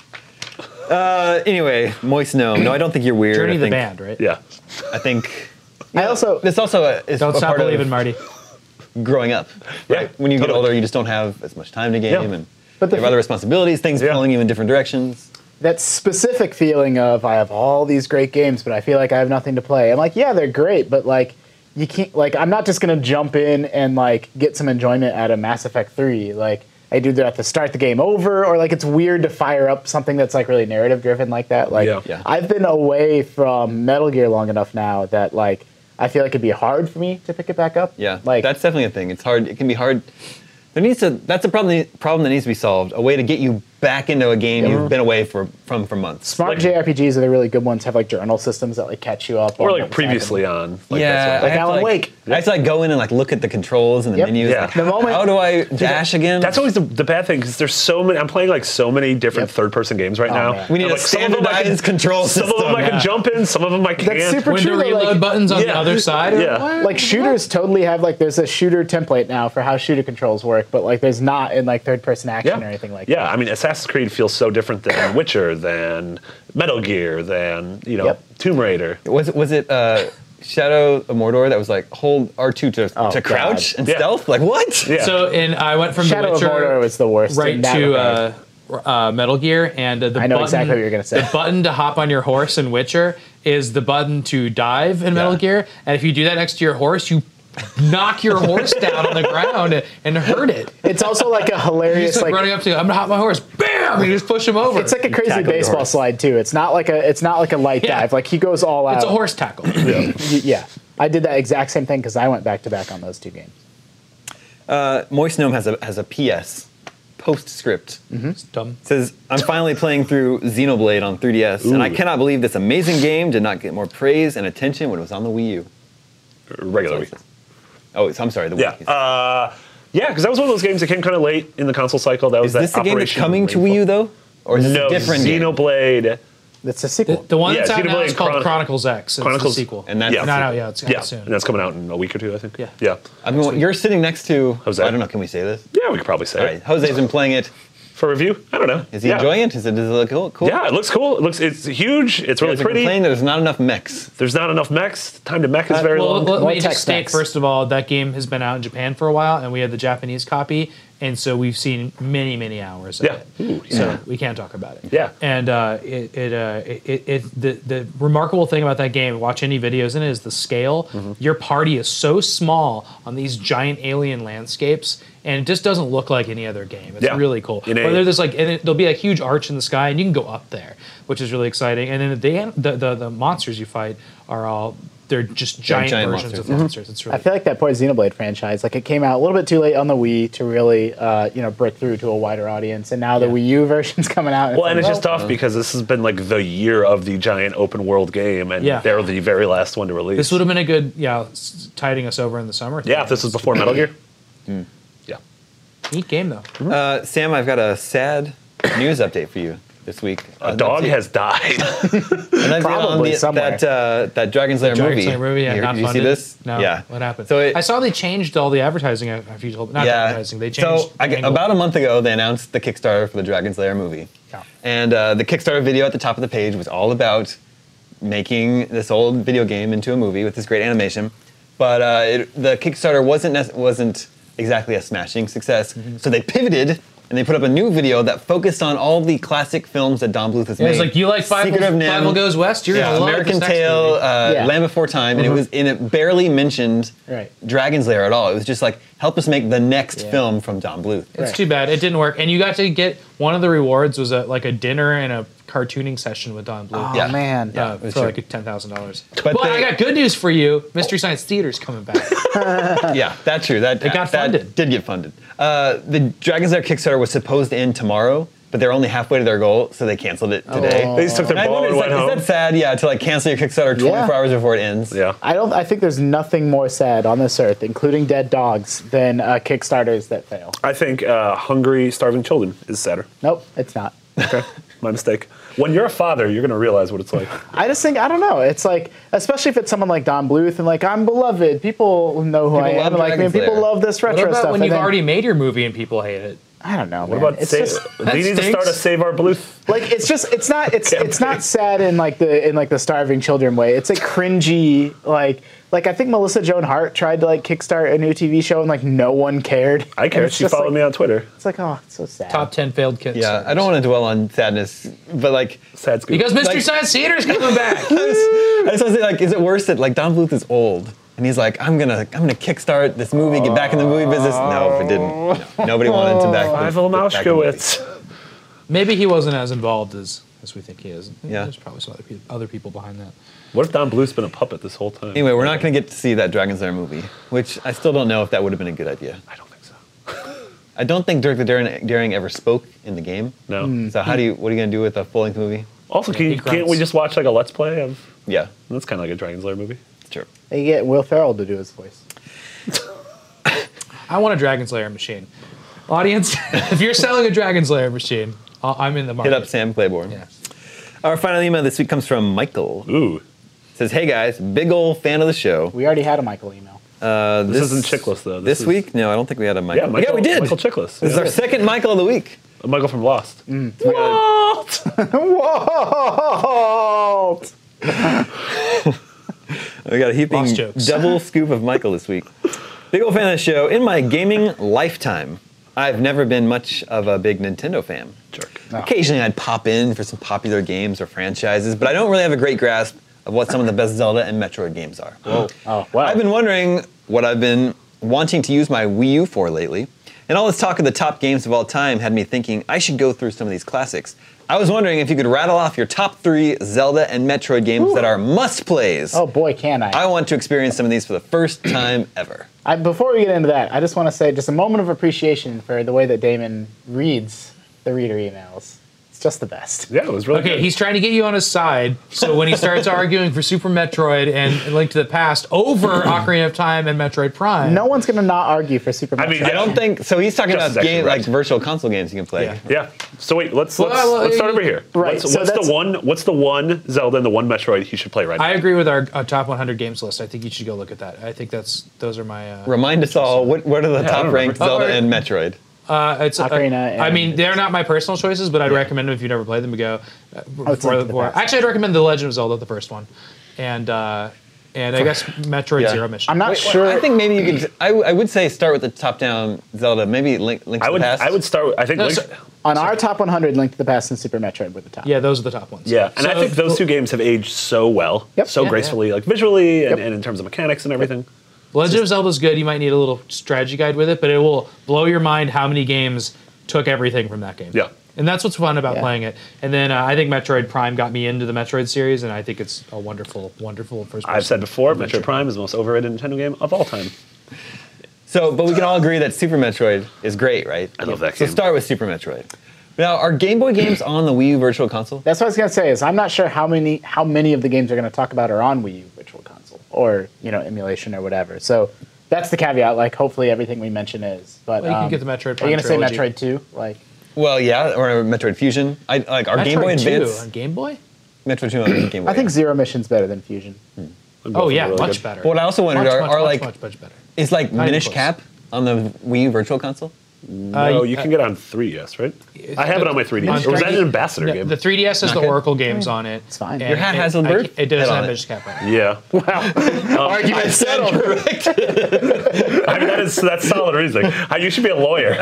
Uh, anyway, Moist Gnome. No, I don't think you're weird. Journey I the think, band, right? Yeah. I think I also this also a, is Don't a stop part believing, of Marty. growing up. Right? Yeah, When you get totally. older, you just don't have as much time to game, Yeah. and But the you have thi- other responsibilities, things Yeah. pulling you in different directions. that specific feeling of I have all these great games, but I feel like I have nothing to play. I'm like, yeah, they're great, but like you can't like I'm not just gonna jump in and like get some enjoyment out of Mass Effect three. Like I do that to start the game over, or like it's weird to fire up something that's like really narrative driven like that. Like Yeah. Yeah. I've been away from Metal Gear long enough now that like I feel like it'd be hard for me to pick it back up. Yeah, like that's definitely a thing. It's hard. It can be hard. There needs to. That's a problem. Problem that needs to be solved. A way to get you back into a game you've been away for, from for months. smart like- J R P Gs are the really good ones. Have like journal systems that like catch you up. Or on like what's previously happening. on. Like yeah, that sort of I thing. Like have to, Alan Wake. I have to like go in and like look at the controls and the Yep. menus. Yeah. Like, The moment- how do I dash again? That's always the, the bad thing because there's so many. I'm playing like so many different Yep. third-person games right Oh, now. man. We need And, a like, some of them I can- standardized control Some of them I Yeah. can jump in. Some of them I can't. That's super Window true. though, reload like, buttons on the Yeah. other side. Yeah. What? like shooters totally have like there's a shooter template now for how shooter controls work, but like there's not in like third person action Yeah. or anything like Yeah, that. I mean, Assassin's Creed feels so different than Witcher, than Metal Gear, than you know Yep. Tomb Raider. was it was it uh, Shadow of Mordor that was like hold R two to Oh, to crouch God. and Yeah. stealth? Like what? Yeah. So, and I went from Shadow The of Witcher Mordor was the worst. right in that to regard. uh, uh, Metal Gear, and uh, the I know button, exactly what you're gonna say. The button to hop on your horse in Witcher is the button to dive in Metal Yeah. Gear, and if you do that next to your horse, you knock your horse down on the ground and, and hurt it. It's also like a He's hilarious like, like running up to, I'm gonna hop my horse, bam, and you just push him over. it's like a crazy tackle your baseball horse. slide too. It's not like a it's not like a light Yeah. dive. Like he goes all out. It's a horse tackle. Y- Yeah, I did that exact same thing because I went back to back on those two games. Uh, Moist Gnome has a has a P S postscript. It's dumb. It says, I'm finally playing through Xenoblade on three D S, and I Ooh. cannot believe this amazing game did not get more praise and attention when it was on the Wii U. Regular That's week. what it says. Oh, it's, I'm sorry, the Yeah. Wii. Uh, yeah, because that was one of those games that came kind of late in the console cycle. That was is that this the game that's Operation coming to Rainfall. Wii U, though? Or is this No, a different game? Xenoblade. It's a The, sequel. the one Yeah, that's out now Xenoblade is called Chron- Chronicles X. It's Chronicles- the sequel. And that's Yeah. not out yet. It's coming Yeah, soon. and that's coming out in a week or two, I think. Yeah. Yeah. I mean, you're sitting next to, Jose. I don't know, can we say this? Yeah, we could probably say All it. right, Jose's been playing it. for review. I don't know. Is he yeah. enjoying it? Is it, does it look cool? cool? Yeah, it looks cool. It looks it's huge. It's really There's a pretty. complaint that there's not enough mechs. There's not enough mechs. Time to mech is Uh, very Well, long. let More me just tech state specs. first of all that game has been out in Japan for a while, and we had the Japanese copy, and so we've seen many, many hours of Yeah. it. Ooh, So yeah. we can't talk about it. Yeah. And uh, it, it, uh, it, it, it the the remarkable thing about that game, watch any videos in it, is the scale. Mm-hmm. Your party is so small on these giant alien landscapes, and it just doesn't look like any other game. It's Yeah. really cool. In a- Whether there's like, and it, there'll be a huge arch in the sky, and you can go up there, which is really exciting. And then the the the, the monsters you fight are all. They're just giant, giant versions monsters. of monsters. It's really I feel like that poor Xenoblade franchise, like it came out a little bit too late on the Wii to really, uh, you know, break through to a wider audience, and now the Yeah. Wii U version's coming out. Well, and it's like, just tough because this has been like the year of the giant open world game, and Yeah. they're the very last one to release. This would have been a good, yeah, s- tiding us over in the summer. yeah, if this was before Metal Gear. Hmm. Yeah. Neat game though. Uh, Sam, I've got a sad news update for you this week. A dog has died. And I've been on Probably the, somewhere. that uh, that Dragon Slayer Dragon movie. Slayer movie, yeah, You- not Did you see funded. this? No. Yeah. What happened? So it, I saw they changed all the advertising. If you told not yeah. advertising, they changed. So I, the angle. about a month ago, they announced the Kickstarter for the Dragon Slayer movie. Yeah. And uh, the Kickstarter video at the top of the page was all about making this old video game into a movie with this great animation. But uh, it, the Kickstarter wasn't nec- wasn't exactly a smashing success. Mm-hmm. So they pivoted and they put up a new video that focused on all the classic films that Don Bluth has Yeah, made. it's like you like Five, Secret of Nim, Five Goes West. You're yeah, gonna love American this next Tail, movie. uh, Yeah. Land Before Time, and Mm-hmm. it was and it barely mentioned Right. Dragon's Lair at all. It was just like help us make the next Yeah. film from Don Bluth. It's Right. too bad it didn't work. And you got to get one of the rewards was a, like a dinner and a cartooning session with Don Bluth. Oh Yeah. man. Uh, it was for true. like ten thousand dollars. But But I they- got good news for you. Mystery Science Theater's coming back. Yeah, that's true. That It got that funded. did get funded. Uh, the Dragon's Lair Kickstarter was supposed to end tomorrow, but they're only halfway to their goal, so they canceled it today. Oh. They just took their And I ball wonder, and is, went that, is home. that sad? Yeah, to like cancel your Kickstarter twenty-four Yeah. hours before it ends. Yeah. I don't. I think there's nothing more sad on this earth, including dead dogs, than uh, Kickstarters that fail. I think uh, hungry, starving children is sadder. Nope, it's not. Okay, my mistake. When you're a father, you're gonna realize what it's like. I just think I don't know. It's like, especially if it's someone like Don Bluth and like I'm beloved. People know who People I am. love and, like me. Dragon's People Lair. love this What retro about stuff. when and you've then- already made your movie and people hate it? I don't know. What man. about it's save? just They need to stinks. start a Save Our Bluth. like it's just it's not it's it's Campaign. not sad in like the in like the starving children way. It's a cringy like like I think Melissa Joan Hart tried to like kickstart a new T V show and like no one cared. I And care. it's She just, followed like, me on Twitter. It's like oh, it's so sad. Top ten failed kids. Yeah, I don't want to dwell on sadness, but like, Sad scoop. Because Mystery Like- Science Theater's coming back. I just, I just want to say, like, is it worse that like Don Bluth is old and he's like, I'm gonna, I'm gonna kickstart this movie, get back in the movie business? No, it didn't. No, nobody wanted to back. Pavel back in the movie. Mauschkowitz. Maybe he wasn't as involved as, as we think he is. Yeah. There's probably some other, pe- other people behind that. What if Don Bluth's been a puppet this whole time? Anyway, we're not gonna get to see that Dragon's Lair movie, which I still don't know if that would have been a good idea. I don't think so. I don't think Dirk the Daring, Daring ever spoke in the game. No. So how do you? What are you gonna do with a full-length movie? Also, can he you, can't grunts. we just watch like a Let's Play of? Yeah, That's kind of like a Dragon's Lair movie. sure. They get Will Ferrell to do his voice. I want a Dragon Slayer machine. Audience, if you're selling a Dragon Slayer machine, I'll- I'm in the market. Hit up Sam Claiborne. Yeah. Our final email this week comes from Michael. Ooh, It says, "Hey guys, big ol' fan of the show. We already had a Michael email. Uh, this, isn't Chickless though. This, is, week? No, I don't think we had a Michael. Yeah, Michael, we did. Michael Chickless. This is Yeah. our second Michael of the week. Michael from Lost. We got Whoa! a, we got a heaping Lost jokes. double scoop of Michael this week. Big ol' fan of the show. In my gaming lifetime, I've never been much of a big Nintendo fan. Jerk. Occasionally, I'd pop in for some popular games or franchises, but I don't really have a great grasp of what some of the best Zelda and Metroid games are. Whoa. Oh, wow. I've been wondering what I've been wanting to use my Wii U for lately, and all this talk of the top games of all time had me thinking I should go through some of these classics. I was wondering if you could rattle off your top three Zelda and Metroid games Ooh. that are must-plays. Oh boy, can I! I want to experience some of these for the first time ever. I, before we get into that, I just want to say just a moment of appreciation for the way that Damon reads the reader emails. It's just the best. Yeah, it was really Okay, good. he's trying to get you on his side. So when he starts arguing for Super Metroid and Link to the Past over Ocarina of Time and Metroid Prime, No one's gonna not argue for Super I Metroid. mean, I don't think so. He's talking Just about as game, actually like right. virtual console games you can play. Yeah. Yeah. So wait, let's Well, let's, well, let's start you- over here. Right, What's, so what's the that's- one? What's the one Zelda and the one Metroid he should play right now? I agree with our uh, top one hundred games list. I think you should go look at that. I think that's those are my. Uh, Remind us all what what are the I don't top ranked remember. Zelda Oh, and Metroid? Uh, it's uh, Ocarina I and- mean, they're not my personal choices, but I'd recommend them if you've never played them to go. Uh, Oh, it's for- Link to the for- Past. actually, I'd recommend the Legend of Zelda, the first one, and uh, and I guess Metroid Yeah. Zero Mission. I'm not Wait, well, sure. I think maybe you could. I, w- I would say start with the top-down Zelda. Maybe Link, Link to I would the Past. I would start. With, I think. No, Link, so- on our top one hundred, Link to the Past and Super Metroid were the top. Yeah, those are the top ones. yeah, and I So- think those two games have aged so well, Yep. so Yeah, gracefully, like visually and, Yep. and in terms of mechanics and everything. Legend of Zelda's good. You might need a little strategy guide with it, but it will blow your mind how many games took everything from that game. Yeah. And that's what's fun about Yeah. playing it. And then uh, I think Metroid Prime got me into the Metroid series, and I think it's a wonderful, wonderful first. I've said before, Metroid Prime is the most overrated Nintendo game of all time. So, but we can all agree that Super Metroid is great, right? I love that So game. start with Super Metroid. Now, are Game Boy games on the Wii U Virtual Console? That's what I was gonna say. Is I'm not sure how many how many of the games we're gonna talk about are on Wii U Virtual Console or you know emulation or whatever. So that's the caveat. Like, hopefully everything we mention is. But Well, you can um, get the Metroid Are you Prime gonna say trilogy. Metroid two? Like, Well, yeah, or Metroid Fusion. I like our Game Boy Metroid two Advance. on Game Boy. Metroid two on Game Boy. I think Zero Mission's better than Fusion. Both Oh are yeah, really much good. better. But what I also wondered much, are, much, are much, like much, much better. is like Not even Minish close. Cap on the Wii U Virtual Console? No, Uh, you can get on three D S, right? I have it on my three D S. on Or was that three D an ambassador No, game? the three D S has Not the good. Oracle games on it. It's fine. and Your hat it- has a I bird ca- It doesn't head on have it. Minish Cap on it. yeah. Argument settled. Correct. I mean, that is that's solid reasoning. Uh, You should be a lawyer.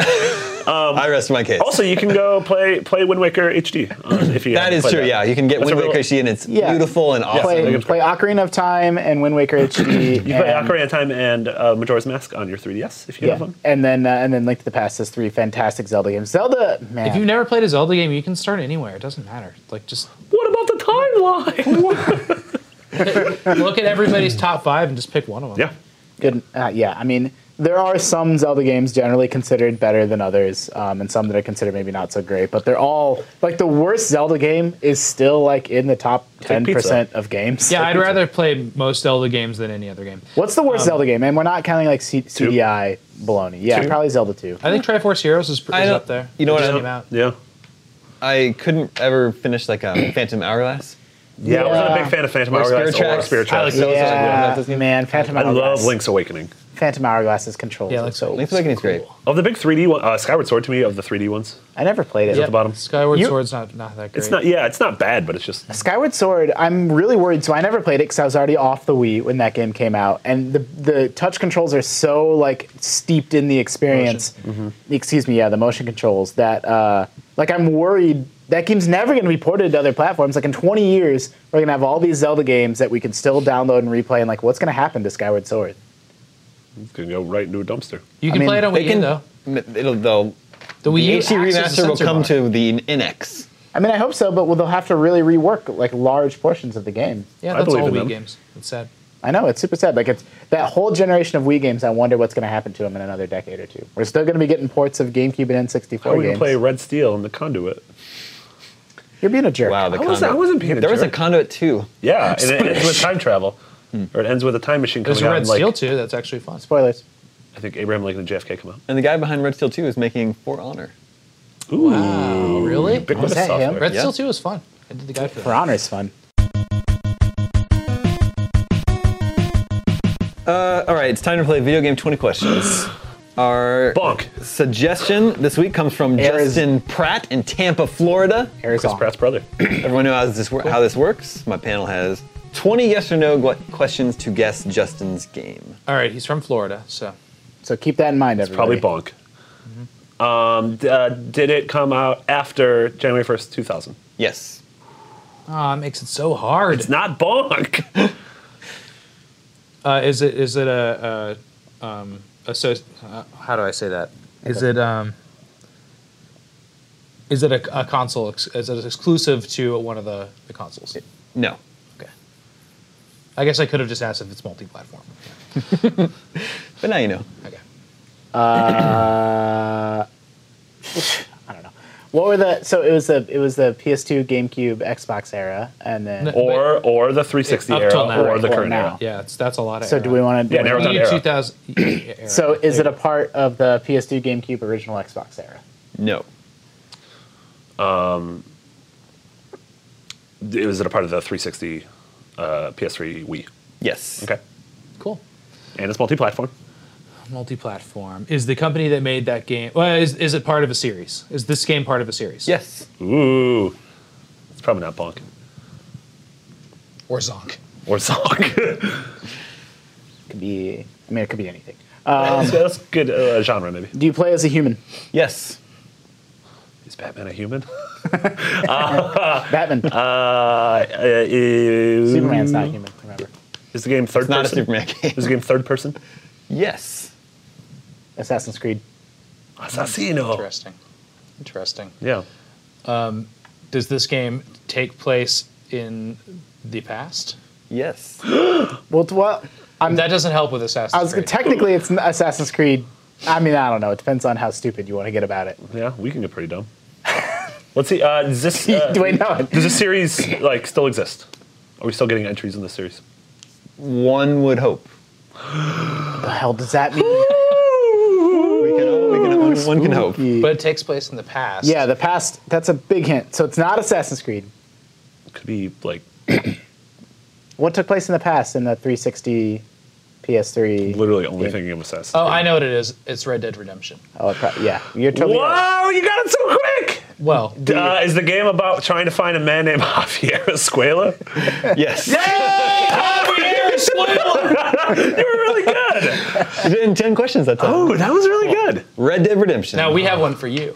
I rest my case. Also, you can go play play Wind Waker H D uh, if you. that haven't is played true. that. Yeah, you can get That's Wind a real- Waker H D and it's Yeah. beautiful and awesome. Play, game's play Ocarina of Time and Wind Waker H D. You play Ocarina of Time and uh, Majora's Mask on your three D S if you Yeah, have one. and then uh, and then Link to the Past has three fantastic Zelda games. Zelda, man. If you've never played a Zelda game, you can start anywhere. It doesn't matter. Like just What about the timeline? look at everybody's top five and just pick one of them. yeah. Good. Uh, yeah, I mean, there are some Zelda games generally considered better than others, um, and some that are considered maybe not so great. But they're all like the worst Zelda game is still like in the top ten percent of games. Yeah, Like, I'd rather play most Zelda games than any other game. what's the worst Zelda game? And we're not counting like C- CDI baloney. Yeah, Two. probably Zelda two. I think Triforce Heroes is, is I don't- up there. you know It what just I- came out. Yeah. I couldn't ever finish like a Phantom Hourglass. Yeah, I wasn't a Yeah. big fan of Phantom Or Spirit Hourglass or Tracks. Spirit I like Tracks. those. Yeah, those games. man, Phantom I Hourglass. love Link's Awakening. Phantom Hourglass's controls. Yeah, Yeah, Link's so Link's Awakening's great. Of the big three D one, uh, Skyward Sword to me, of the three D ones. I never played it. at the bottom. Skyward You- Sword's not, not that great. It's not, yeah, it's not bad, but it's just. Skyward Sword, I'm really worried. So I never played it because I was already off the Wii when that game came out, and the the touch controls are so like steeped in the experience. Excuse me, yeah, the motion controls that uh, like I'm worried that game's never going to be ported to other platforms. Like in twenty years, we're going to have all these Zelda games that we can still download and replay, and like what's going to happen to Skyward Sword? It's going to go right into a dumpster. You I can mean, play it on They Wii U can. though. It'll they'll. The Wii The U H D acts as a remaster will censor come bar. to the N X. I mean, I hope so, but well, they'll have to really rework like large portions of the game. Yeah, I that's believe all in Wii them. games. It's sad. I know, it's super sad. Like it's that whole generation of Wii games. I wonder what's going to happen to them in another decade or two. We're still going to be getting ports of GameCube and N How sixty-four are we going games. to play Red Steel and the Conduit? You're being a jerk. Wow, the I wasn't- conduit. I wasn't being a There was a jerk. conduit too. Yeah, and it ends with time travel. Or it ends with a time machine There's coming out. Red and, like, Steel too. That's actually fun. Spoilers. I think Abraham Lincoln and J F K come out. And the guy behind Red Steel two is making For Honor. Ooh. Oh, really? Ubiquitous Was that him? software. Red Yeah. Steel two was fun. I did the guide for For that. Honor's fun. Uh, all right, it's time to play video game twenty questions. Our Bonk. suggestion this week comes from Ariz- Justin Pratt in Tampa, Florida. Chris Arizona. Pratt's brother. Everyone knows how this, wor- how this works. My panel has twenty yes or no gu- questions to guess Justin's game. All right, he's from Florida, so So keep that in mind, everybody. Probably Bonk. Um, d- uh, did it come out after January first, two thousand? Yes. oh, it makes it so hard. It's not Bonk. Uh, is it is it a, a um a so uh, how do I say that? Is it um is it a, a console? Ex- is it exclusive to one of the, the consoles? No. Okay. I guess I could have just asked if it's multi-platform. But now you know. Okay. Uh, I don't know. What were the? So it was the it was the P S two, GameCube, Xbox era, and then. No. or or the three sixty Up era, till now. or the Or current now. era. Yeah, it's that's a lot of. So era. do we want to? Yeah, narrow down You era. need two thousand. era. So is it a part of the P S two, GameCube, original Xbox era? No. It was it a part of the three sixty, uh, P S three, Wii? Yes. Okay. Cool. And it's multi-platform. multi-platform. Is the company that made that game? Well, is is it part of a series? Is this game part of a series? Yes. Ooh. It's probably not Bonk. Or Zonk? Or Zonk. Could be. I mean, it could be anything. that's, that's good uh, genre, maybe. Do you play as a human? Yes. Is Batman a human? Batman. Uh, uh, is, Superman's not human. Remember. Is the game third It's not a person? Superman game. Is the game third person? Yes. Assassin's Creed. Assassino. Interesting. Interesting. Yeah. Does this game take place in the past? Yes. Well, t- well, I'm. That doesn't help with Assassin's I was Creed. technically it's n- Assassin's Creed. I mean, I don't know. It depends on how stupid you want to get about it. Yeah, we can get pretty dumb. Let's see. Uh, does this uh, Do I know it? does this series like still exist? Are we still getting entries in this series? One would hope. What the hell does that mean? We can, we can, one can hope. But it takes place in the past. Yeah, the past. That's a big hint. So it's not Assassin's Creed. Could be like What took place in the past in the three sixty, P S three? literally only game? thinking of Assassin's Oh, Creed. I know what it is. It's Red Dead Redemption. Oh, it pro- yeah. You're totally right. Whoa! You got it so quick. Well, Uh, is the game about trying to find a man named Javier Escuela? Yes. Javier Escuela! You were really good. You did it in ten questions that time. Oh, that was really good. Red Dead Redemption. Now we have one for you.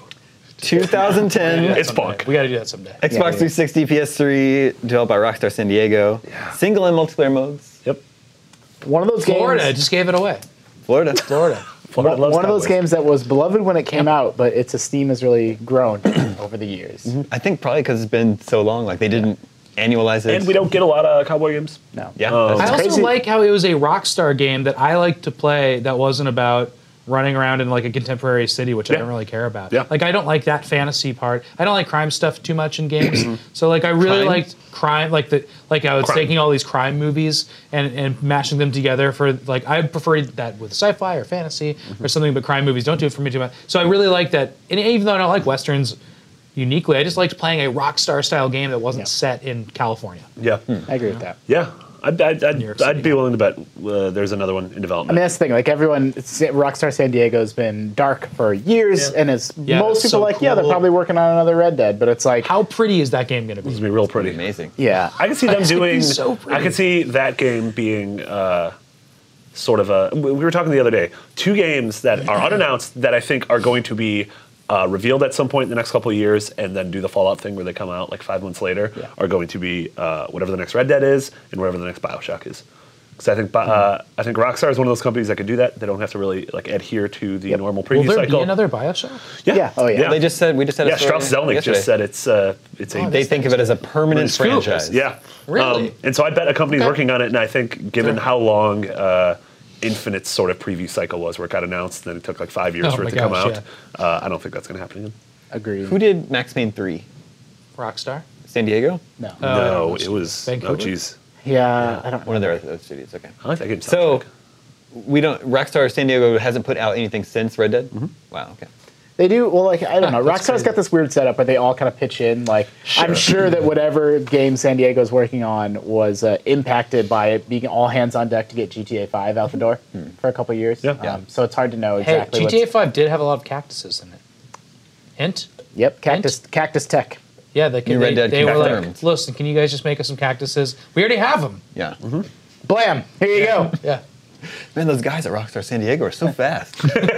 twenty ten. It's Someday. Bonk. We got to do that someday. Xbox Yeah, yeah. three sixty, P S three, developed by Rockstar San Diego. Single and multiplayer modes. Yep. One of those Florida games. just gave it away. Florida. Florida. Florida One, loves one of those cowboys. games that was beloved when it came out, but its esteem has really grown over the years. I think probably because it's been so long. Like they didn't annualize it. And we don't get a lot of cowboy games. No. Yeah. Um, that's I also crazy. like how it was a Rockstar game that I like to play that wasn't about running around in like a contemporary city, which I Yeah. don't really care about. Yeah. Like I don't like that fantasy part. I don't like crime stuff too much in games. So like I really Crime? liked crime, like the like I was Crime. taking all these crime movies and, and mashing them together for like I prefer that with sci-fi or fantasy or something, but crime movies don't do it for me too much. So I really like that. And even though I don't like westerns uniquely, I just liked playing a Rockstar style game that wasn't Yeah. set in California. Yeah. I agree with that. Yeah. I'd, I'd, I'd, New York City. I'd be willing to bet uh, there's another one in I mean, development. that's the thing. Like everyone, it's, Rockstar San Diego has been dark for years, Yeah. and it's Yeah, most it's people so like, yeah, they're cool. probably working on another Red Dead, but it's like, How pretty is that game going to It's be? gonna be real pretty. amazing. yeah, I can see them It's gonna be doing. so pretty. I can see that game being uh, sort of a. We we were talking the other day. Two games that are unannounced that I think are going to be uh, revealed at some point in the next couple of years, and then do the Fallout thing where they come out like five months later. Yeah. Are going to be uh, whatever the next Red Dead is and whatever the next BioShock is. Because I think Bi- uh, I think Rockstar is one of those companies that can do that. They don't have to really like adhere to the Yep. normal Will preview there cycle. be another Bioshock? Yeah. Yeah. Oh, yeah. They just said we just had a Yeah, story Strauss Zelnick yesterday. just said it's uh, it's a Oh, They think of it as a permanent Scoop. franchise. Yeah. Really? Um, and so I bet a company's Okay. working on it, and I think given how long uh, Infinite's sort of preview cycle was, where it got announced, and then it took like five years Oh for it my to come gosh, out, uh, I don't think that's going to happen again. agreed. Who did Max Payne three? Rockstar? San Diego? No. Oh, no, it it was. Vancouver? Oh, jeez. Yeah, I don't. One of their other studios. Okay. I like that game. So soundtrack. we don't. Rockstar San Diego hasn't put out anything since Red Dead. Wow. Okay. They do well. Like I don't know. That's Rockstar's crazy. got this weird setup where they all kind of pitch in. Like I'm sure that whatever game San Diego's working on was uh, impacted by it being all hands on deck to get G T A five out the door for a couple of years. Yeah. Um, so it's hard to know Hey, exactly. G T A what's- five did have a lot of cactuses in it. Hint? Yep. Cactus. Cactus Tech. Yeah, they, New they, Red Dead they were like, confirmed. listen, can you guys just make us some cactuses? We already have them. Yeah. Blam. Here you go. Yeah. Man, those guys at Rockstar San Diego are so fast.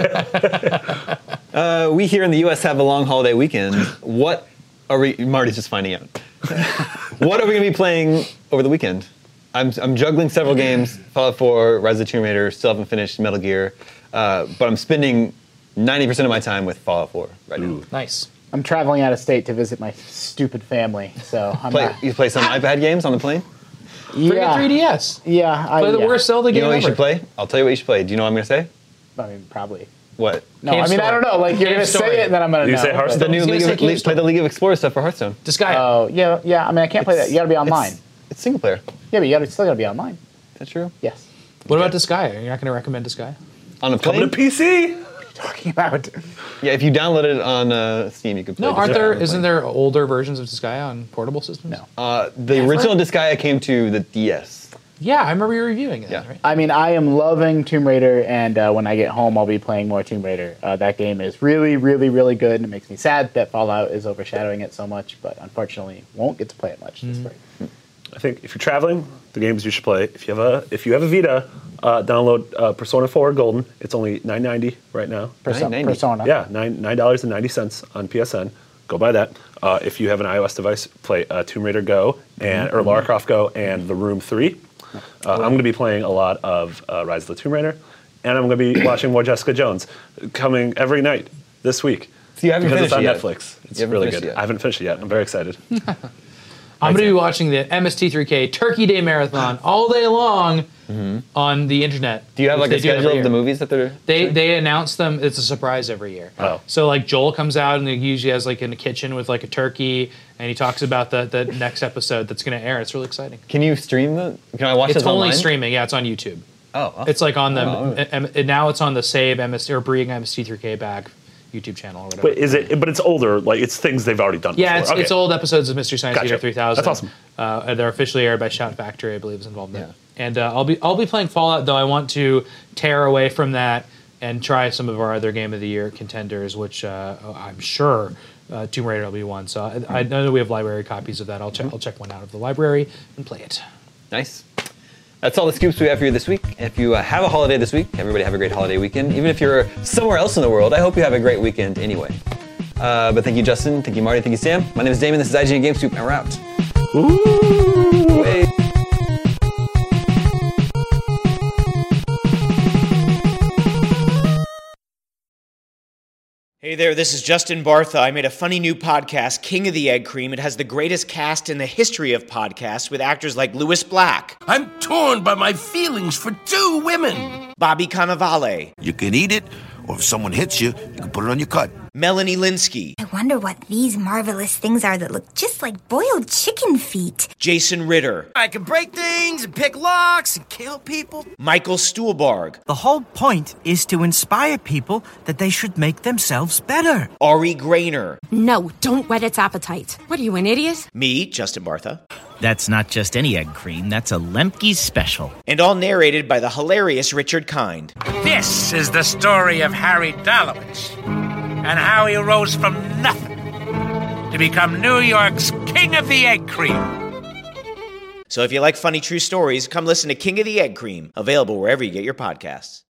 uh, we here in the U S have a long holiday weekend. What are we? Marty's just finding out. What are we going to be playing over the weekend? I'm, I'm juggling several games: Fallout four, Rise of the Tomb Raider. Still haven't finished Metal Gear, uh, but I'm spending ninety percent of my time with Fallout four right now. Nice. I'm traveling out of state to visit my stupid family, so I'm Play, not. you play some iPad games on the plane? Bring a Yeah. three D S. Yeah. I, Play the yeah. worst Zelda You game know what you ever. should play? I'll tell you what you should play. Do you know what I'm going to say? I mean, probably. What? No, Cave I mean, I Story. don't know. Like you're Cave gonna Story. say it, and then I'm gonna You know. say but- Hearthstone? The new He's gonna League say of, Cave play Story. the League of Explorers stuff for Hearthstone. Disgaea. Oh yeah, yeah. I mean, I can't play that. You got to be online. It's, it's single player. Yeah, but you gotta, still got to be online. That's true. Yes. what about Disgaea? You're not going to recommend Disgaea? On a Coming plane? to P C. Talking about. Yeah, if you download it on uh, Steam, you can play No, it. aren't Yeah, there? on the Isn't plane. there older versions of Disgaea on portable systems? No. Uh, the original Disgaea came to the D S. Yeah, I remember you reviewing it. Yeah. Right? I mean, I am loving Tomb Raider, and uh, when I get home, I'll be playing more Tomb Raider. Uh, that game is really, really, really good, and it makes me sad that Fallout is overshadowing it so much, but unfortunately, won't get to play it much this spring. I think if you're traveling, the games you should play. If you have a if you have a Vita, uh, download uh, Persona four Golden. It's only nine ninety right now. Perso- nine ninety. Persona. Yeah, nine nine dollars and ninety cents on P S N. Go buy that. Uh, if you have an iOS device, play uh, Tomb Raider Go and or Lara Croft Go and The Room Three. Uh, I'm going to be playing a lot of uh, Rise of the Tomb Raider, and I'm going to be watching more Jessica Jones, coming every night this week. So you haven't because it's finished on it yet. Netflix. It's You haven't really finished good. it yet. I haven't finished it yet. I'm very excited. I'm going to be watching the M S T three K Turkey Day Marathon all day long on the internet. Do you have which like a they do every schedule of the year. movies that they're? They they announce them. It's a surprise every year. Oh. So like Joel comes out and he usually has like in the kitchen with like a turkey, and he talks about the the next episode that's going to air. It's really exciting. Can you stream the? Can I watch It's this only online? streaming. Yeah, it's on YouTube. Oh, awesome. It's like on the Oh. M- M- now it's on the Save M S or Bring M S T three K back YouTube channel or whatever. But is it? But it's older. Like it's things they've already done. Yeah, before. it's, Okay. it's old episodes of Mystery Science Gotcha. Theater three thousand. That's awesome. Uh, and they're officially aired by Shout Factory, I believe, is involved in Yeah. it. And uh, I'll be I'll be playing Fallout, though I want to tear away from that and try some of our other Game of the Year contenders, which uh, I'm sure uh, Tomb Raider will be one. So I, I know that we have library copies of that. I'll check I'll check one out of the library and play it. Nice. That's all the scoops we have for you this week. If you uh, have a holiday this week, everybody have a great holiday weekend. Even if you're somewhere else in the world, I hope you have a great weekend anyway. Uh, but thank you, Justin. Thank you, Marty. Thank you, Sam. My name is Damon. This is I G N Game Scoop, and we're out. Ooh. Hey. Hey there, this is Justin Bartha. I made a funny new podcast, King of the Egg Cream. It has the greatest cast in the history of podcasts with actors like Louis Black, I'm torn by my feelings for two women. Bobby Cannavale, You can eat it, or if someone hits you, you can put it on your cut. Melanie Linsky, I wonder what these marvelous things are that look just like boiled chicken feet. Jason Ritter, I can break things and pick locks and kill people. Michael Stuhlbarg, The whole point is to inspire people that they should make themselves better. Ari Grainer, No, don't whet its appetite. What are you, an idiot? me, Justin Bartha, That's not just any egg cream, that's a Lemke's special. and all narrated by the hilarious Richard Kind. This is the story of Harry Dalowitz and how he rose from nothing to become New York's King of the Egg Cream. So if you like funny true stories, come listen to King of the Egg Cream, available wherever you get your podcasts.